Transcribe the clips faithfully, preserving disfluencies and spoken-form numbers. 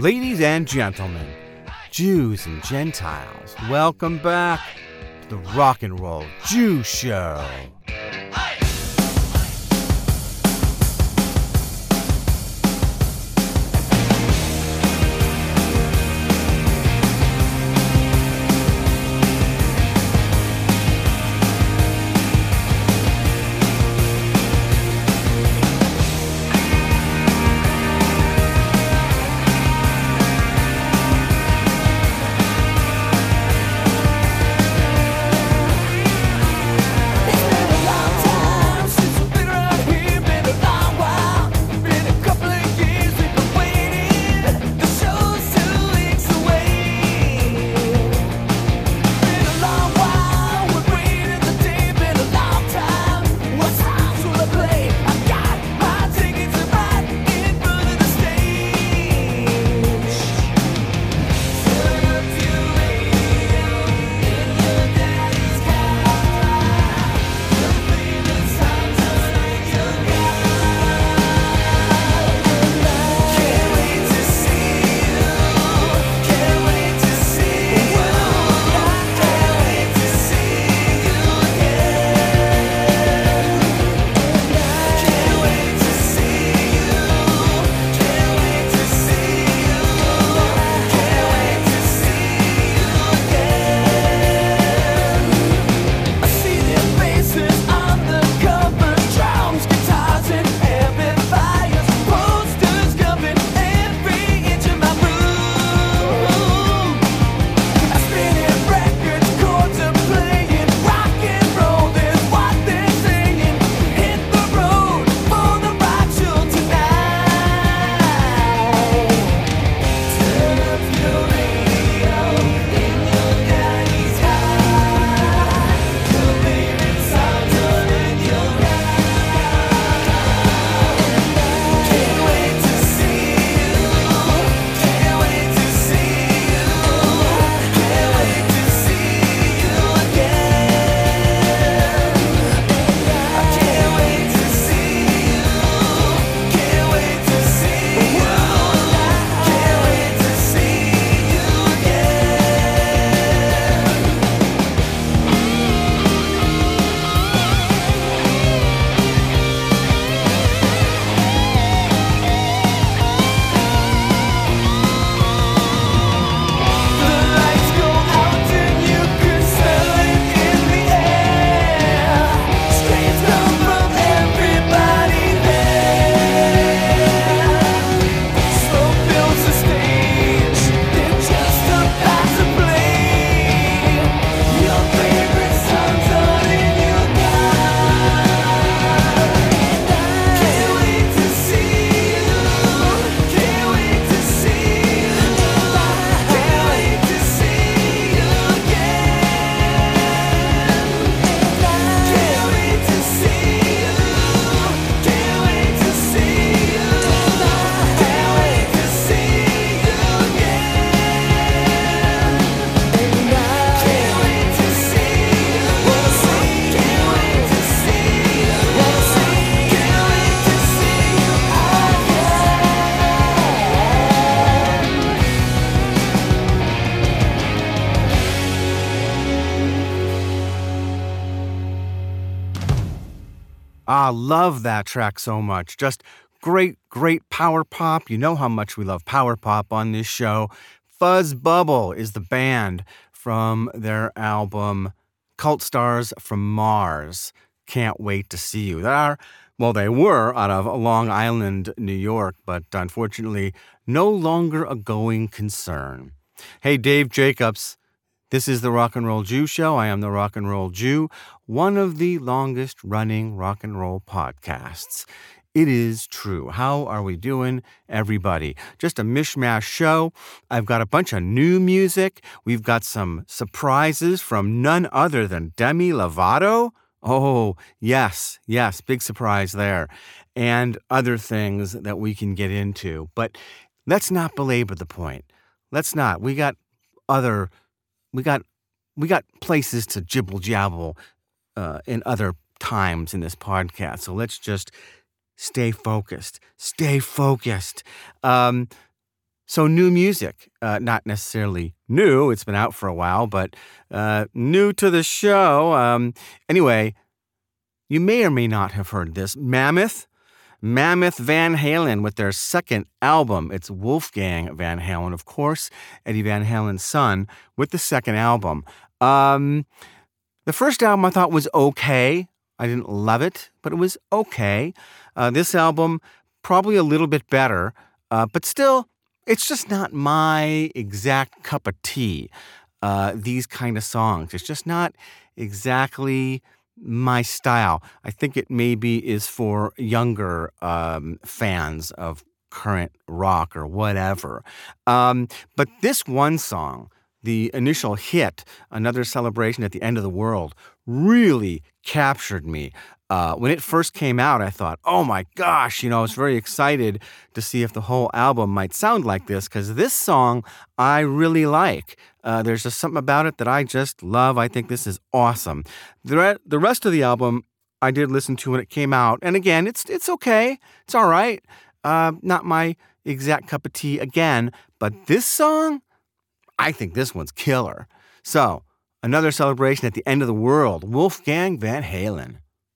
Ladies and gentlemen, Jews and Gentiles, welcome back to the Rock and Roll Jew Show. Ah, love that track so much. Just great, great power pop. You know how much we love power pop on this show. Fuzz Bubble is the band from their album Cult Stars from Mars. Can't wait to see you. They are, well, they were out of Long Island, New York, but unfortunately no longer a going concern. Hey, Dave Jacobs. This is the Rock and Roll Jew Show. I am the Rock and Roll Jew, one of the longest running rock and roll podcasts. It is true. How are we doing, everybody? Just a mishmash show. I've got a bunch of new music. We've got some surprises from none other than Demi Lovato. Oh, yes, yes, big surprise there. And other things that we can get into. But let's not belabor the point. Let's not. We got other... We got we got places to jibble jabble uh, in other times in this podcast. So let's just stay focused. Stay focused. Um, So new music, uh, not necessarily new. It's been out for a while, but uh, new to the show. Um, anyway, you may or may not have heard this. Mammoth, Mammoth Van Halen with their second album. It's Wolfgang Van Halen, of course, Eddie Van Halen's son, with the second album. Um, the first album I thought was okay. I didn't love it, but it was okay. Uh, this album, probably a little bit better, uh, but still, it's just not my exact cup of tea, uh, these kind of songs. It's just not exactly my style. I think it maybe is for younger um, fans of current rock or whatever. Um, but this one song, the initial hit, Another Celebration at the End of the World, really captured me. Uh, when it first came out, I thought, oh my gosh, you know, I was very excited to see if the whole album might sound like this, because this song I really like. Uh, there's just something about it that I just love. I think this is awesome. The, re- the rest of the album I did listen to when it came out, and again, it's it's okay. It's all right. Uh, not my exact cup of tea again, but this song, I think this one's killer. So, Another Celebration at the End of the World, Wolfgang Van Halen.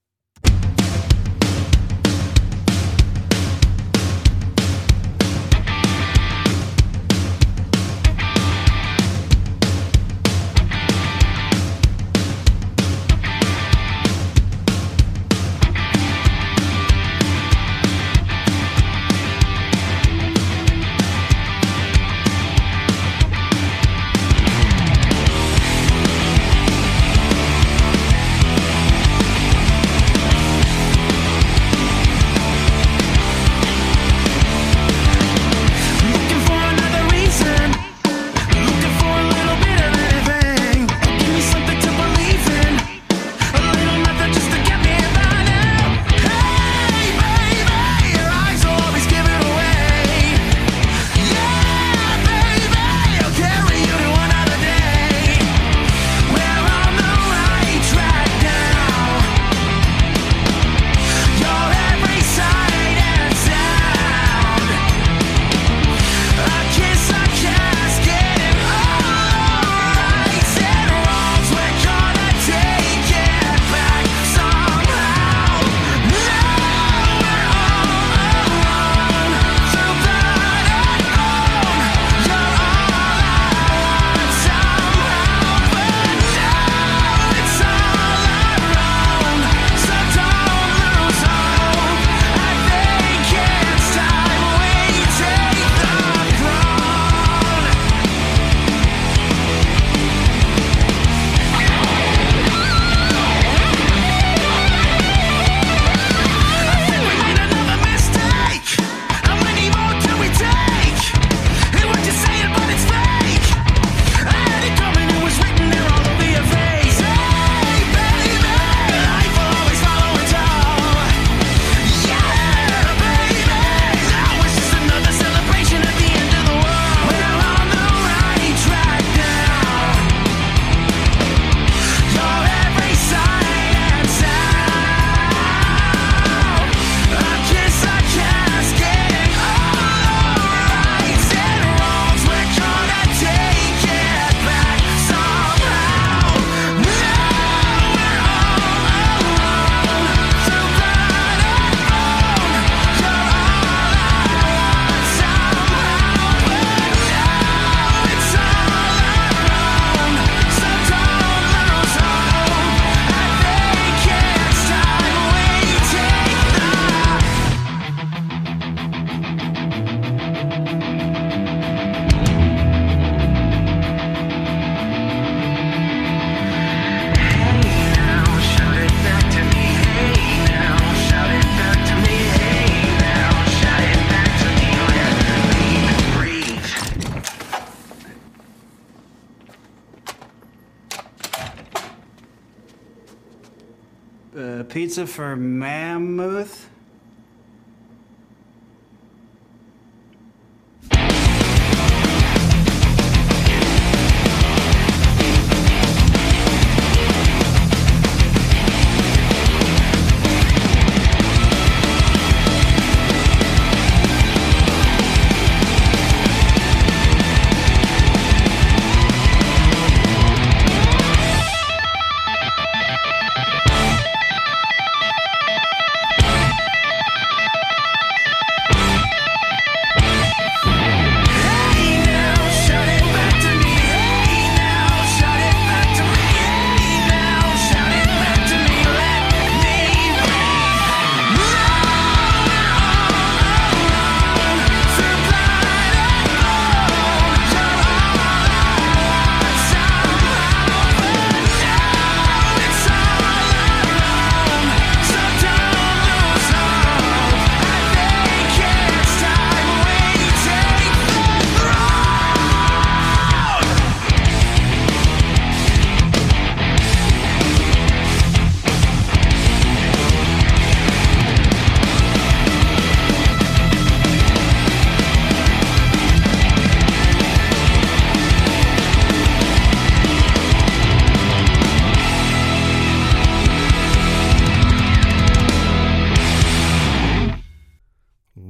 Uh, pizza for Mammoth?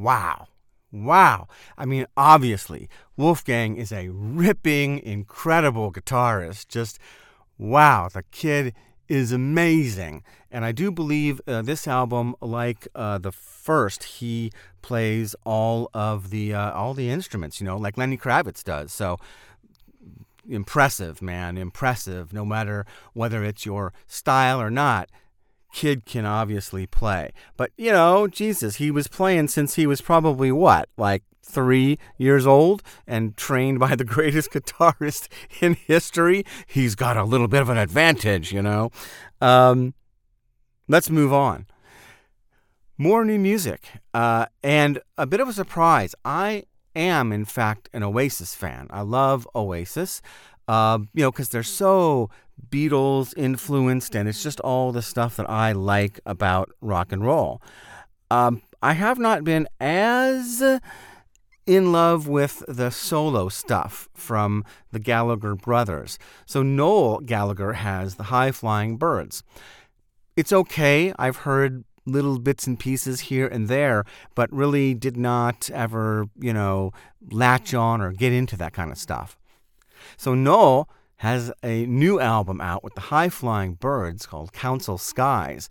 wow. Wow. I mean, obviously, Wolfgang is a ripping, incredible guitarist. Just, wow, the kid is amazing. And I do believe uh, this album, like uh, the first, he plays all of the uh, all the instruments, you know, like Lenny Kravitz does. So impressive, man, impressive. No matter whether it's your style or not, kid can obviously play. But, you know, Jesus, he was playing since he was probably, what, like three years old and trained by the greatest guitarist in history. He's got a little bit of an advantage, you know. Um, let's move on. More new music, uh, and a bit of a surprise. I am, in fact, an Oasis fan. I love Oasis, uh, you know, because they're so Beatles influenced, and it's just all the stuff that I like about rock and roll. Um, I have not been as in love with the solo stuff from the Gallagher brothers. So Noel Gallagher has the High Flying Birds. It's okay. I've heard little bits and pieces here and there, but really did not ever, you know, latch on or get into that kind of stuff. So Noel has a new album out with the High Flying Birds called Council Skies.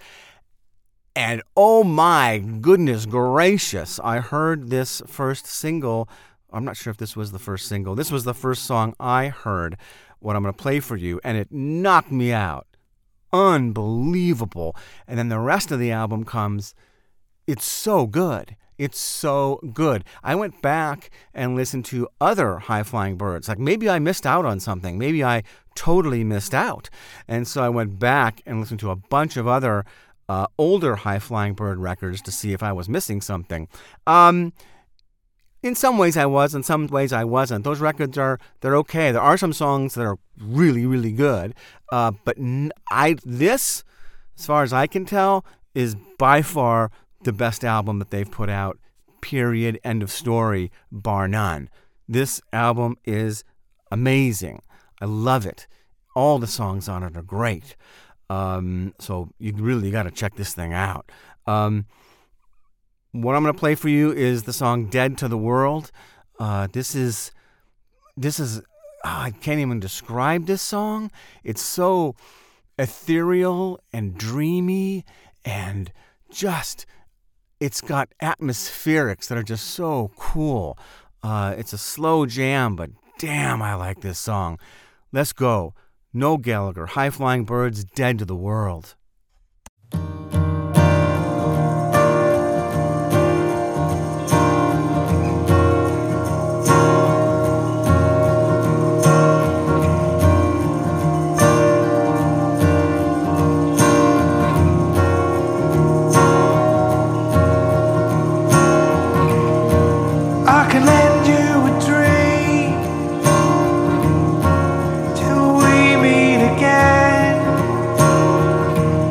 And oh my goodness gracious, I heard this first single. I'm not sure if this was the first single. This was the first song I heard, what I'm going to play for you, and it knocked me out. Unbelievable. And then the rest of the album comes. It's so good. It's so good. I went back and listened to other High Flying Birds. Like maybe I missed out on something. Maybe I totally missed out. And so I went back and listened to a bunch of other uh, older High Flying Bird records to see if I was missing something. Um, in some ways I was, in some ways I wasn't. Those records are, they're okay. There are some songs that are really, really good. Uh, but I this, as far as I can tell, is by far the best album that they've put out, period, end of story, bar none. This album is amazing. I love it. All the songs on it are great. Um, so you really got to check this thing out. Um, what I'm going to play for you is the song Dead to the World. Uh, this is, this is, oh, I can't even describe this song. It's so ethereal and dreamy and just, it's got atmospherics that are just so cool. Uh, it's a slow jam, but damn, I like this song. Let's go. Noel Gallagher, High Flying Birds, Dead to the World. Till we meet again.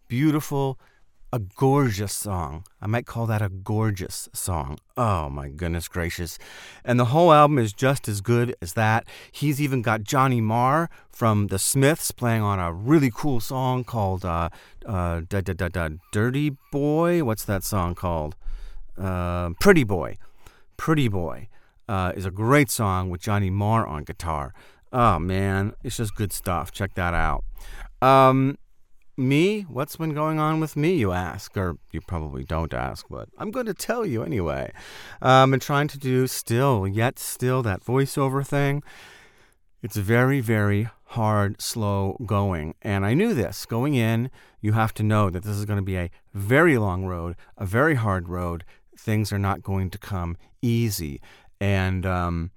beautiful, a gorgeous song. I might call that a gorgeous song. Oh my goodness gracious. And the whole album is just as good as that. He's even got Johnny Marr from the Smiths playing on a really cool song called uh, uh, da, da, da, da, Dirty Boy. What's that song called? Uh, Pretty Boy. Pretty Boy uh, is a great song with Johnny Marr on guitar. Oh man, it's just good stuff. Check that out. Um... Me? What's been going on with me, you ask? Or you probably don't ask, but I'm going to tell you anyway. Uh, I've been trying to do still, yet still, that voiceover thing. It's very, very hard, slow going. And I knew this. Going in, you have to know that this is going to be a very long road, a very hard road. Things are not going to come easy. And um,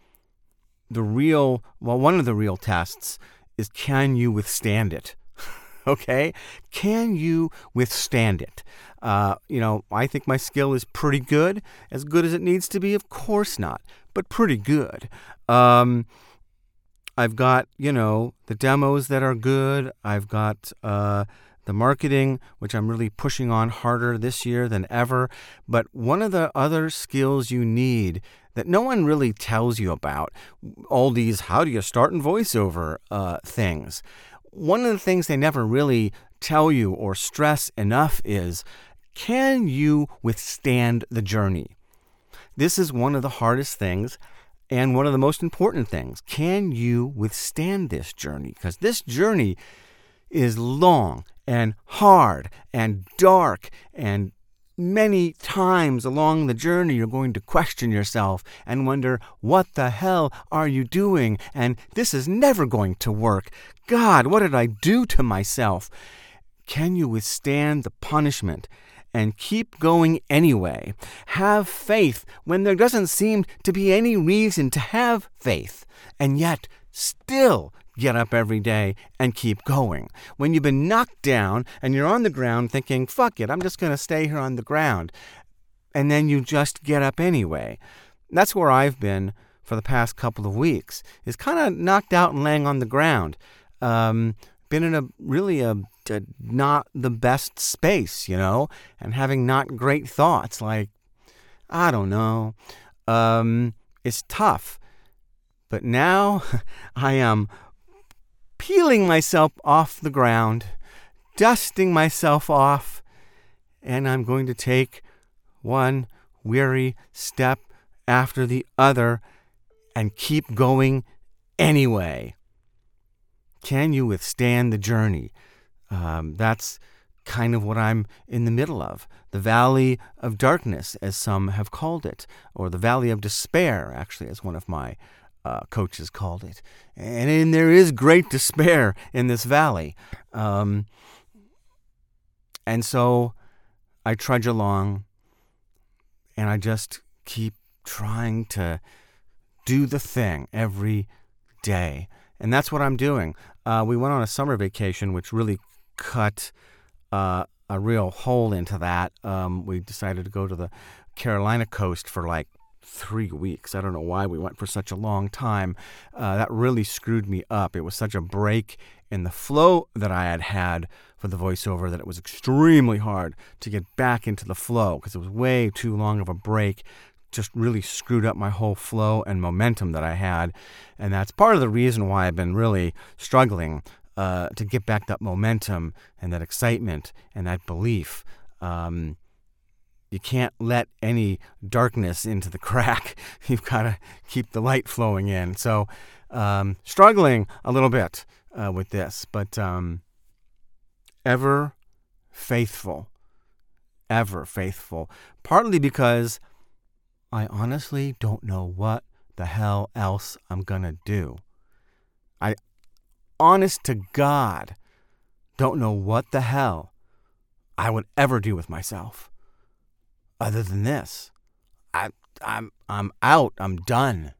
the real, well, one of the real tests is, can you withstand it? Okay? Can you withstand it? Uh, you know, I think my skill is pretty good. As good as it needs to be? Of course not. But pretty good. Um, I've got, you know, the demos that are good. I've got uh, the marketing, which I'm really pushing on harder this year than ever. But one of the other skills you need that no one really tells you about, all these how do you start in voiceover uh, things. One of the things they never really tell you or stress enough is, can you withstand the journey? This is one of the hardest things and one of the most important things. Can you withstand this journey? Because this journey is long and hard and dark, and many times along the journey, you're going to question yourself and wonder, what the hell are you doing? And this is never going to work. God, what did I do to myself? Can you withstand the punishment and keep going anyway? Have faith when there doesn't seem to be any reason to have faith, and yet still get up every day and keep going. When you've been knocked down and you're on the ground thinking, fuck it, I'm just going to stay here on the ground. And then you just get up anyway. That's where I've been for the past couple of weeks, is kind of knocked out and laying on the ground. Um, been in a really a, a not the best space, you know, and having not great thoughts like, I don't know. Um, it's tough. But now I am peeling myself off the ground, dusting myself off, and I'm going to take one weary step after the other and keep going anyway. Can you withstand the journey? Um, that's kind of what I'm in the middle of. The valley of darkness, as some have called it, or the valley of despair, actually, as one of my Uh, coaches called it. And, and there is great despair in this valley. Um, and so I trudge along, and I just keep trying to do the thing every day. And that's what I'm doing. Uh, we went on a summer vacation, which really cut uh, a real hole into that. Um, we decided to go to the Carolina coast for like three weeks. I don't know why we went for such a long time. Uh, that really screwed me up. It was such a break in the flow that I had had for the voiceover that it was extremely hard to get back into the flow, because it was way too long of a break. Just really screwed up my whole flow and momentum that I had. And that's part of the reason why I've been really struggling uh, to get back that momentum and that excitement and that belief. Um, You can't let any darkness into the crack. You've got to keep the light flowing in. So, um, struggling a little bit uh, with this, but um, ever faithful, ever faithful. Partly because I honestly don't know what the hell else I'm going to do. I, honest to God, don't know what the hell I would ever do with myself. Other than this, I, I'm I'm out. I'm done.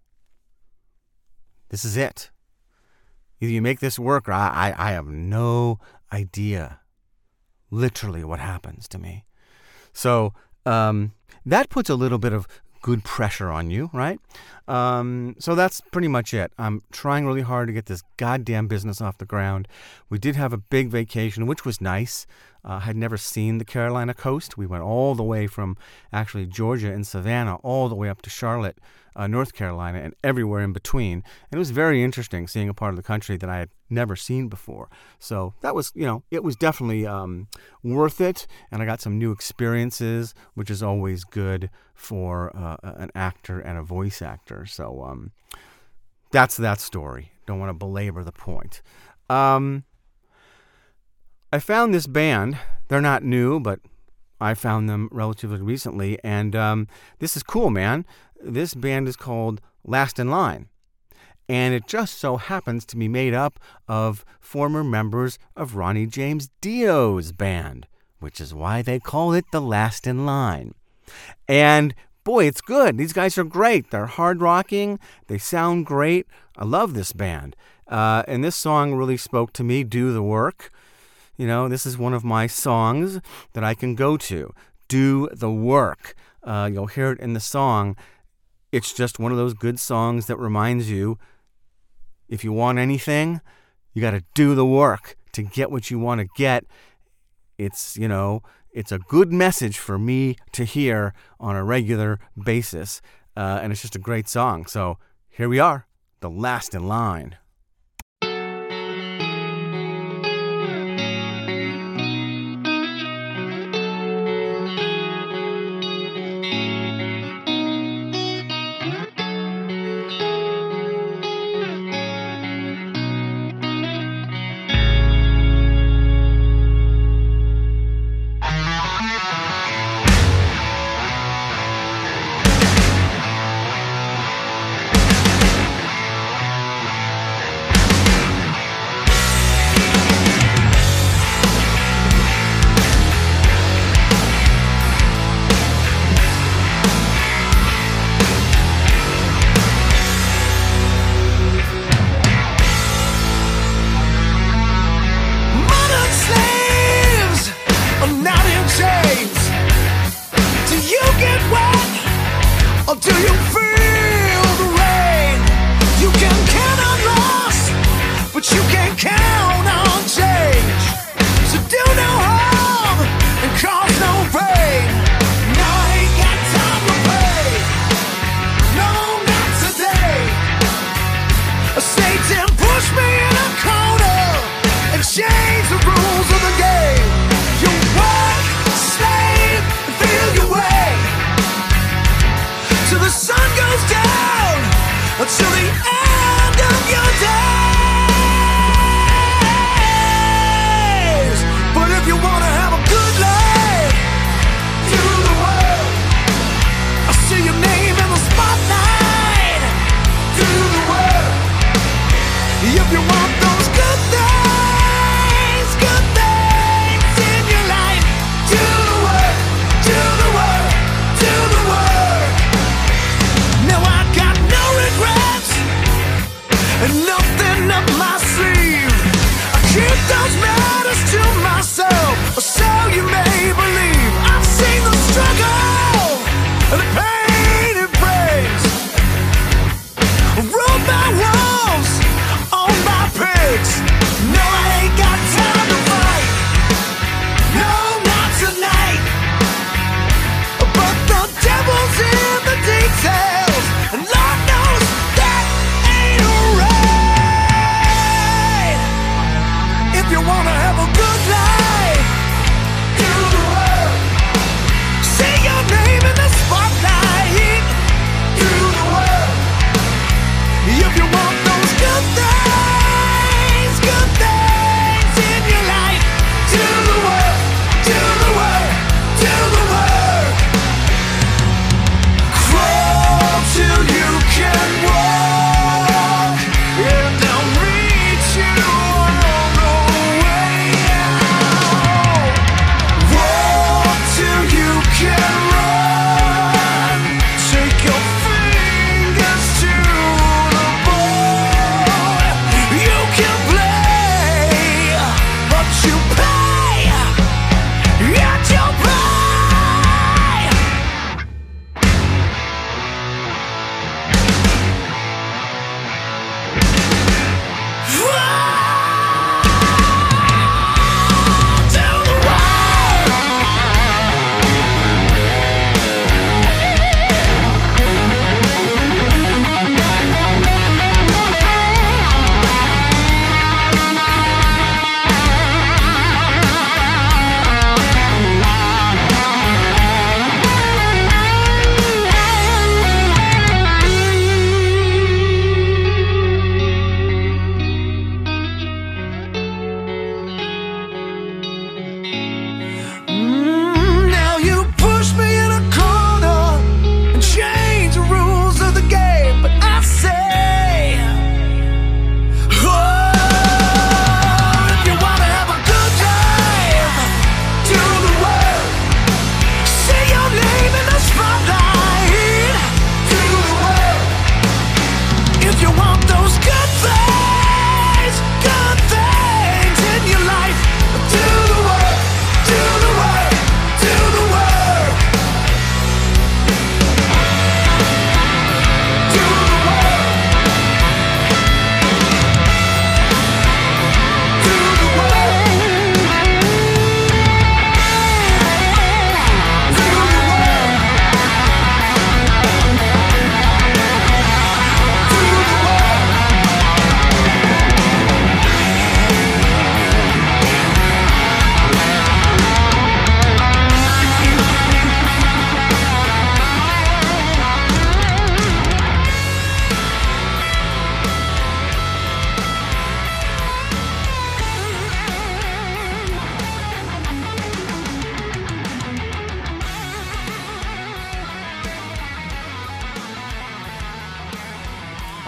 This is it. Either you make this work, or I, I, I have no idea, literally, what happens to me. So um, that puts a little bit of good pressure on you, right? Um, so that's pretty much it. I'm trying really hard to get this goddamn business off the ground. We did have a big vacation, which was nice. Uh, had never seen the Carolina coast. We went all the way from actually Georgia and Savannah all the way up to Charlotte, uh, North Carolina, and everywhere in between. And it was very interesting seeing a part of the country that I had never seen before. So that was, you know, it was definitely um, worth it. And I got some new experiences, which is always good for uh, an actor and a voice actor. So um, that's that story. Don't want to belabor the point. Um, I found this band. They're not new, but I found them relatively recently. And um, this is cool, man. This band is called Last in Line. And it just so happens to be made up of former members of Ronnie James Dio's band, which is why they call it the Last in Line. And boy, it's good. These guys are great. They're hard rocking. They sound great. I love this band. Uh, and this song really spoke to me, Do the Work. You know, this is one of my songs that I can go to. Do the Work. Uh, you'll hear it in the song. It's just one of those good songs that reminds you, if you want anything, you got to do the work to get what you want to get. It's, you know, it's a good message for me to hear on a regular basis. Uh, and it's just a great song. So here we are, the Last in Line.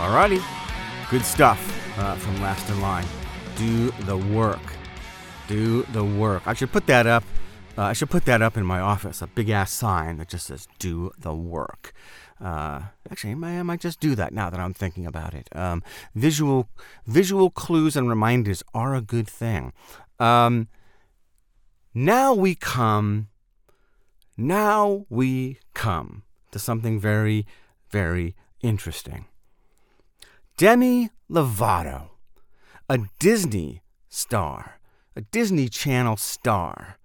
Alrighty. Good stuff uh, from Last in Line. Do the work. Do the work. I should put that up. Uh, I should put that up in my office, a big-ass sign that just says, do the work. Uh, actually, I might, I might just do that now that I'm thinking about it. Um, visual visual clues and reminders are a good thing. Um, now we come, now we come to something very, very interesting. Demi Lovato, a Disney star, a Disney Channel star.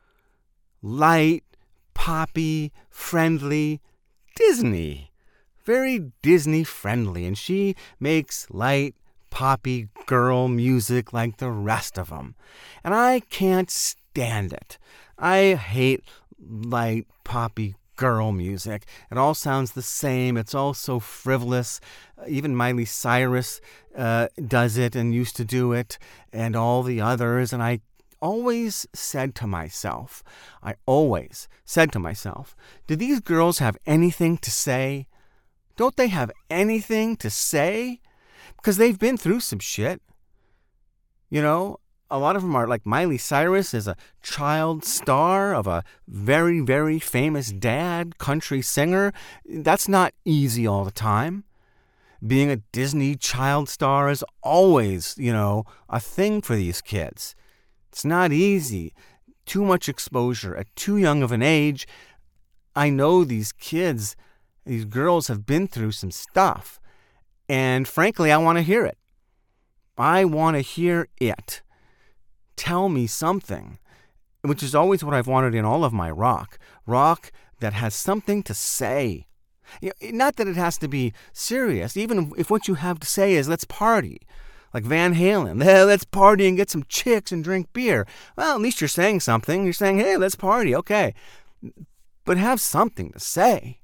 Light, poppy, friendly, Disney. Very Disney friendly. And she makes light, poppy girl music like the rest of them. And I can't stand it. I hate light, poppy girl music. It all sounds the same. It's all so frivolous. Even Miley Cyrus uh, does it and used to do it, and all the others. And I always said to myself, I always said to myself, do these girls have anything to say? Don't they have anything to say? Because they've been through some shit. You know, a lot of them are like Miley Cyrus is a child star of a very, very famous dad, country singer. That's not easy all the time. Being a Disney child star is always, you know, a thing for these kids. It's not easy. Too much exposure at too young of an age. I know these kids, these girls have been through some stuff. And frankly, I want to hear it. I want to hear it. Tell me something, which is always what I've wanted in all of my rock. Rock that has something to say. You know, not that it has to be serious, even if what you have to say is, let's party. Like Van Halen, hey, let's party and get some chicks and drink beer. Well, at least you're saying something. You're saying, hey, let's party, okay. But have something to say.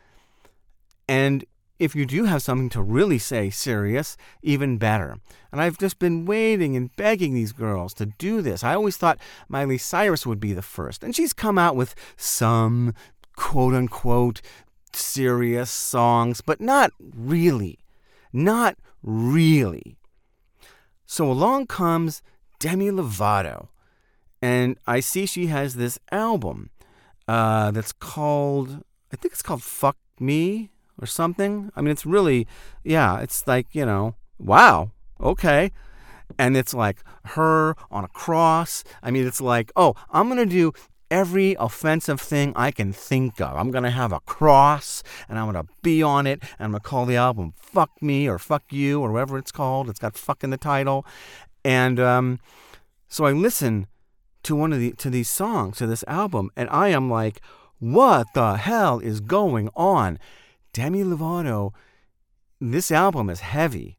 And if you do have something to really say serious, even better. And I've just been waiting and begging these girls to do this. I always thought Miley Cyrus would be the first. And she's come out with some quote-unquote serious songs, but not really. Not really. So along comes Demi Lovato, and I see she has this album uh, that's called, I think it's called Fuck Me or something. I mean, it's really, yeah, it's like, you know, wow, okay. And it's like her on a cross. I mean, it's like, oh, I'm going to do every offensive thing I can think of. I'm going to have a cross, and I'm going to be on it, and I'm going to call the album Fuck Me or Fuck You or whatever it's called. It's got fuck in the title. And um, so I listen to one of the to these songs, to this album, and I am like, what the hell is going on? Demi Lovato, this album is heavy.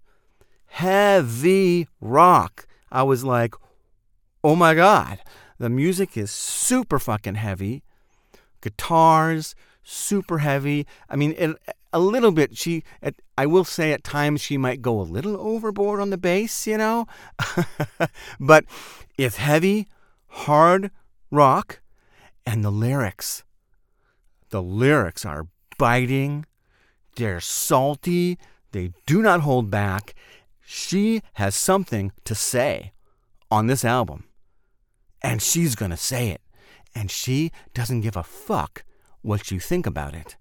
Heavy rock. I was like, oh my God. The music is super fucking heavy. Guitars, super heavy. I mean, it, a little bit, she, at, I will say at times she might go a little overboard on the bass, you know? But it's heavy, hard rock, and the lyrics. The lyrics are biting. They're salty. They do not hold back. She has something to say on this album. And she's going to say it. And she doesn't give a fuck what you think about it.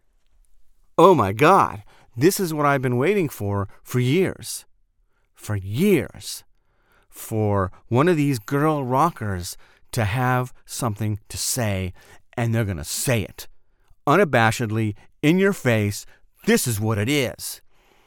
Oh my God. This is what I've been waiting for for years. For years. For one of these girl rockers to have something to say. And they're going to say it. Unabashedly, in your face. This is what it is.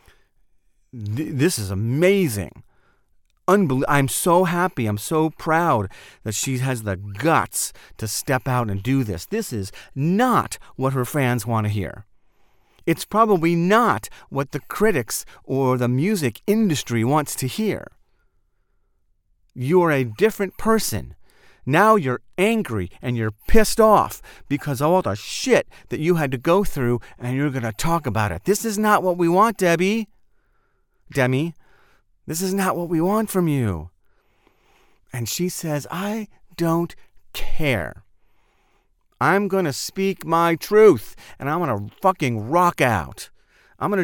Th- this is amazing. Unbel- I'm so happy, I'm so proud that she has the guts to step out and do this. This is not what her fans want to hear. It's probably not what the critics or the music industry wants to hear. You're a different person. Now you're angry and you're pissed off because of all the shit that you had to go through, and you're going to talk about it. This is not what we want, Debbie. Demi. This is not what we want from you. And she says, I don't care. I'm going to speak my truth, and I'm going to fucking rock out. I'm going to do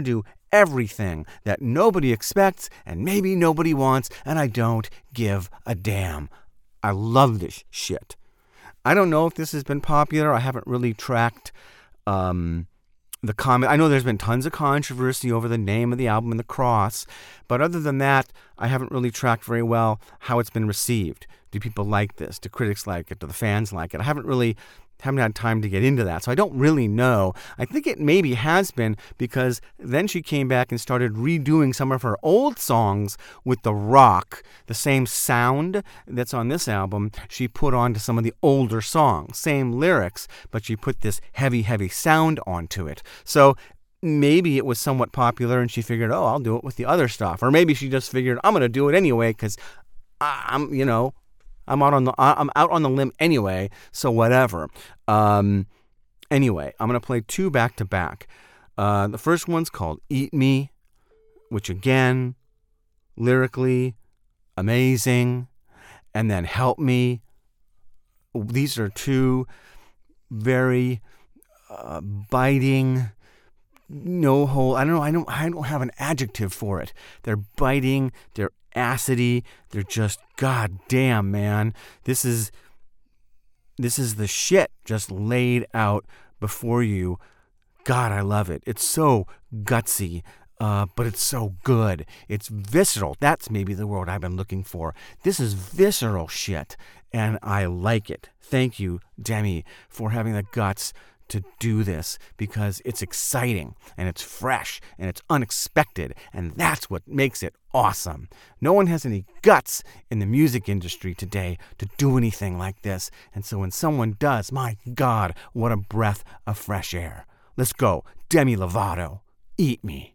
everything that nobody expects and maybe nobody wants, and I don't give a damn. I love this shit. I don't know if this has been popular. I haven't really tracked um, the comment. I know there's been tons of controversy over the name of the album and the cross, but other than that, I haven't really tracked very well how it's been received. Do people like this? Do critics like it? Do the fans like it? I haven't really haven't had time to get into that, so I don't really know. I think it maybe has been because then she came back and started redoing some of her old songs with the rock, the same sound that's on this album. She put onto some of the older songs, same lyrics, but she put this heavy, heavy sound onto it. So maybe it was somewhat popular and she figured, oh, I'll do it with the other stuff. Or maybe she just figured, I'm going to do it anyway because I'm, you know, I'm out on the I'm out on the limb anyway, so whatever. Um, anyway, I'm gonna play two back to back. Uh, the first one's called "Eat Me," which again, lyrically, amazing, and then "Help Me." These are two very uh, biting. No whole. I don't know. I don't. I don't have an adjective for it. They're biting. They're acidy. They're just goddamn, man. This is this is the shit just laid out before you. God, I love it. It's so gutsy, uh, but it's so good. It's visceral. That's maybe the word I've been looking for. This is visceral shit, and I like it. Thank you, Demi, for having the guts to do this, because it's exciting and it's fresh and it's unexpected, and that's what makes it awesome. No one has any guts in the music industry today to do anything like this, and so when someone does, my God, what a breath of fresh air. Let's go. Demi Lovato, Eat Me.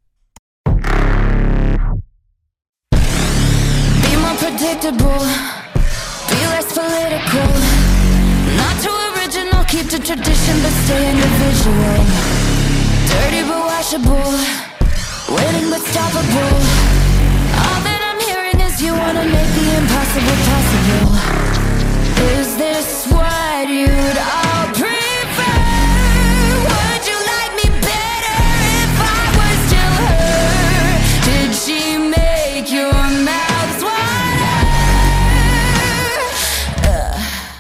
Be more predictable, be less political, not too original, keep the tradition but stay individual. Dirty but washable, winning but stoppable. All that I'm hearing is you wanna make the impossible possible. Is this what you'd all prefer? Would you like me better if I was still her? Did she make your mouths water? uh.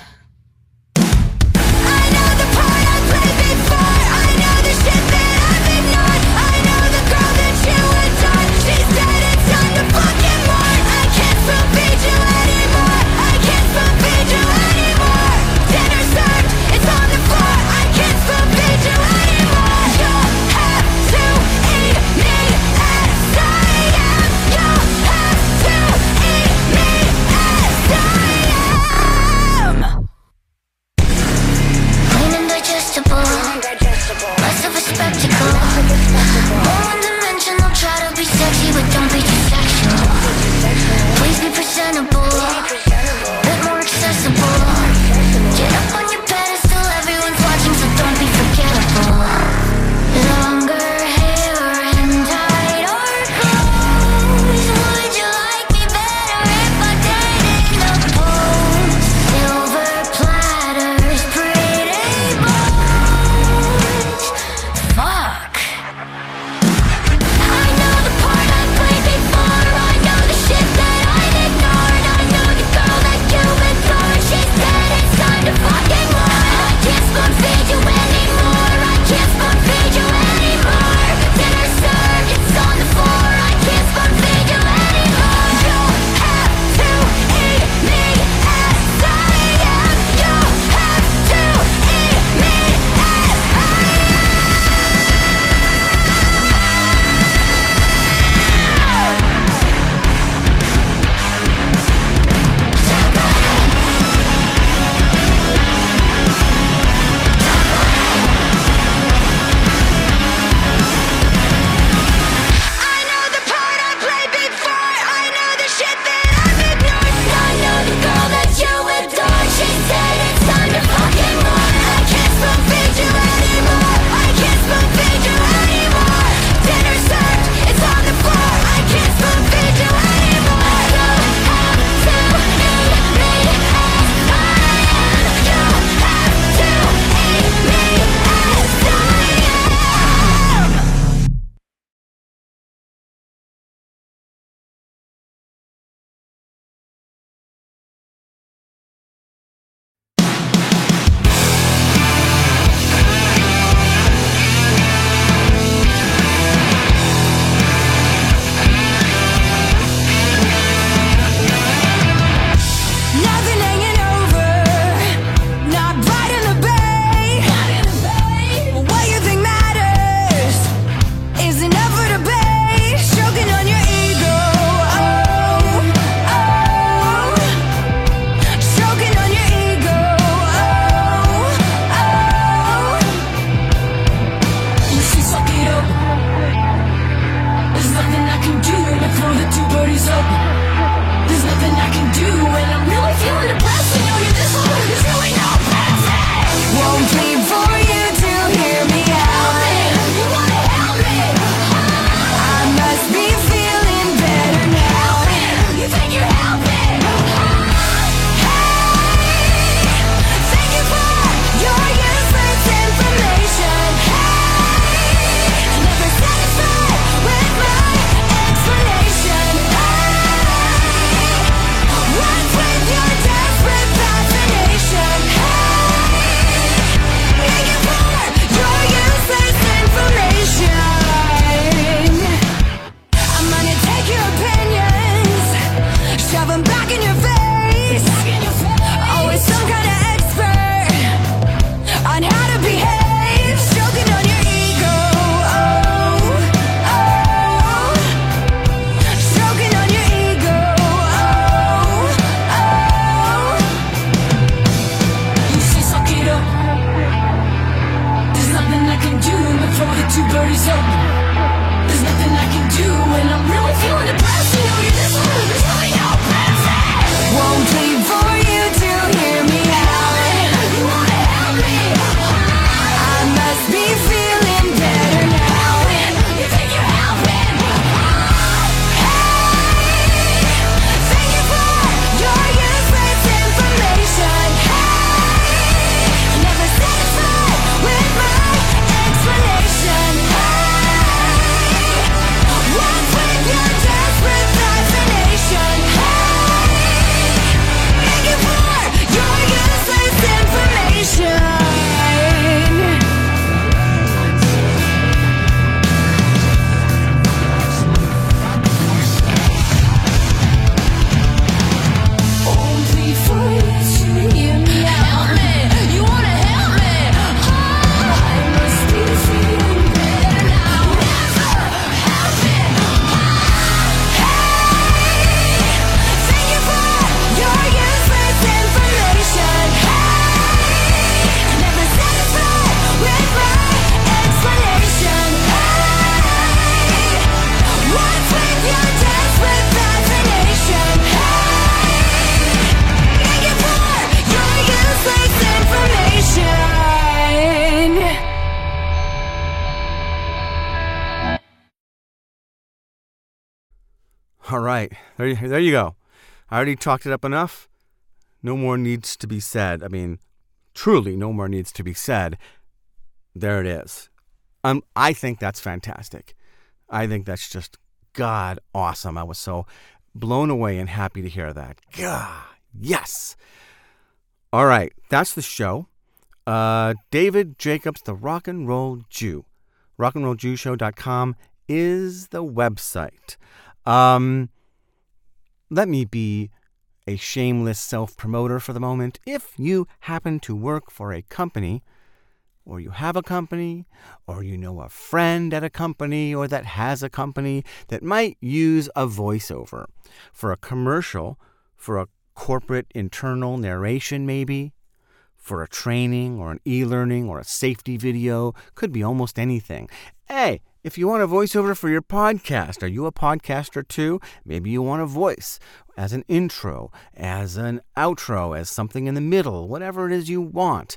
I know the part I played before, I know the shit that I've ignored, I know the girl that you adore. She said it's time to fucking mourn. I can't spoon feed you anymore, I can't spoon feed you anymore. Damn All right. There you, there you go. I already talked it up enough. No more needs to be said. I mean, truly, no more needs to be said. There it is. Um, I think that's fantastic. I think that's just God awesome. I was so blown away and happy to hear that. God, yes. All right, that's the show. Uh, David Jacobs, the Rock and Roll Jew. rock and roll jew show dot com is the website. Um, let me be a shameless self-promoter for the moment. If you happen to work for a company, or you have a company, or you know a friend at a company, or that has a company that might use a voiceover for a commercial, for a corporate internal narration maybe, for a training or an e-learning or a safety video, could be almost anything. Hey, if you want a voiceover for your podcast, are you a podcaster too? Maybe you want a voice as an intro, as an outro, as something in the middle, whatever it is you want.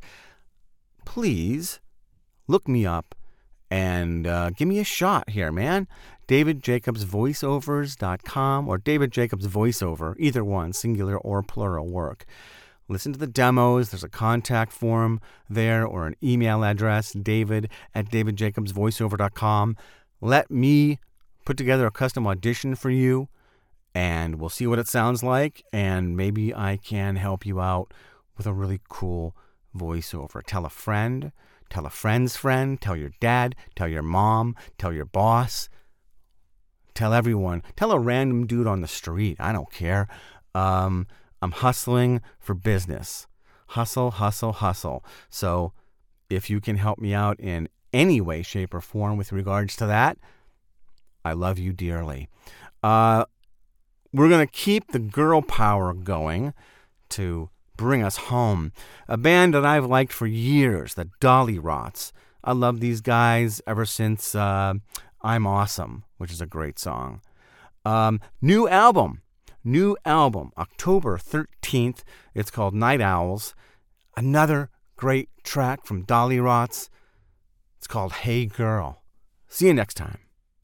Please look me up and uh, give me a shot here, man. david jacobs voiceovers dot com or David Jacobs Voiceover, either one, singular or plural work. Listen to the demos. There's a contact form there or an email address, david at david jacobs voiceover dot com. Let me put together a custom audition for you, and we'll see what it sounds like, and maybe I can help you out with a really cool voiceover. Tell a friend, tell a friend's friend, tell your dad, tell your mom, tell your boss, tell everyone, tell a random dude on the street. I don't care. Um... I'm hustling for business. Hustle, hustle, hustle. So if you can help me out in any way, shape, or form with regards to that, I love you dearly. Uh, we're going to keep the girl power going to bring us home. A band that I've liked for years, the Dolly Rots. I love these guys ever since uh, I'm Awesome, which is a great song. Um, new album. New album, October thirteenth. It's called Night Owls. Another great track from Dolly Rots. It's called Hey Girl. See you next time.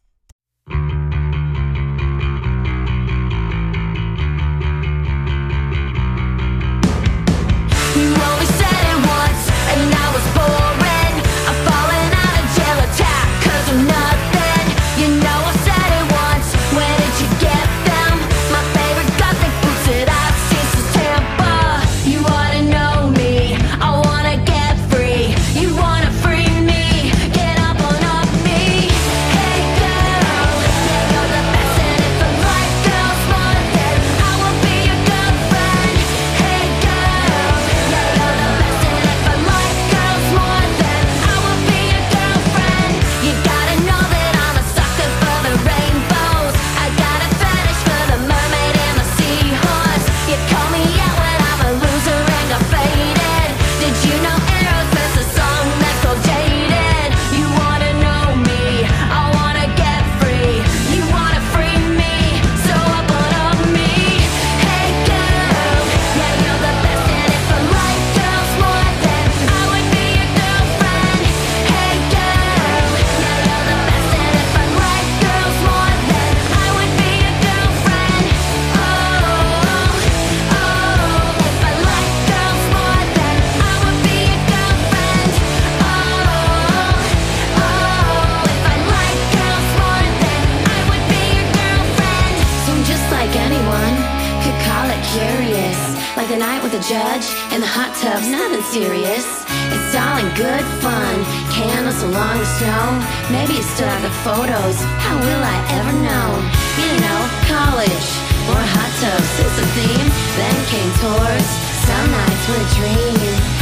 You only said it once, and I was boring. I'm falling out of jail attack, cause I'm nothing. You know I said it once, where did you get them? My favorite gothic boots that I've seen since Tampa. You wanna know me, I wanna get free. You wanna free me, get up on up me. Hey girl, yeah you're the best, and if I like girls more, then I will be your girlfriend. Hey girl, yeah you're the best, and if I like girls more, then I will be your girlfriend. You gotta know that I'm a sucker for the rainbows. I got a fetish for the mermaid and the seahorse. You call me out when I'm a loser and got faded. Did you know Aerosmith's a song that's called Jaded? You wanna know me, I wanna get free. You wanna free me, so up on up me. Hey girl, yeah you're the best, and if I like girls more, then I would be your girlfriend. Hey girl, yeah you're the best, and if I like girls more, then I would be your girlfriend. Oh, oh, if I like girls more, then I would be your girlfriend. Oh, oh, if I like girls more, then I would be your girlfriend. So I'm just like anyone, could call it curious. Like the night with the judge in the hot tub's nothing serious. It's all in good fun, candles along the snow. Maybe you still have the photos, how will I ever know? You know, college or hot tubs is the theme. Then came tours, some nights with a dream.